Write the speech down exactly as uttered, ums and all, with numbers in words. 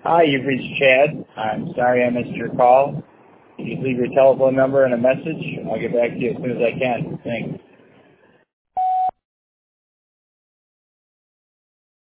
Hi, you've reached Chad. I'm sorry I missed your call. If you leave your telephone number and a message, I'll get back to you as soon as I can. Thanks.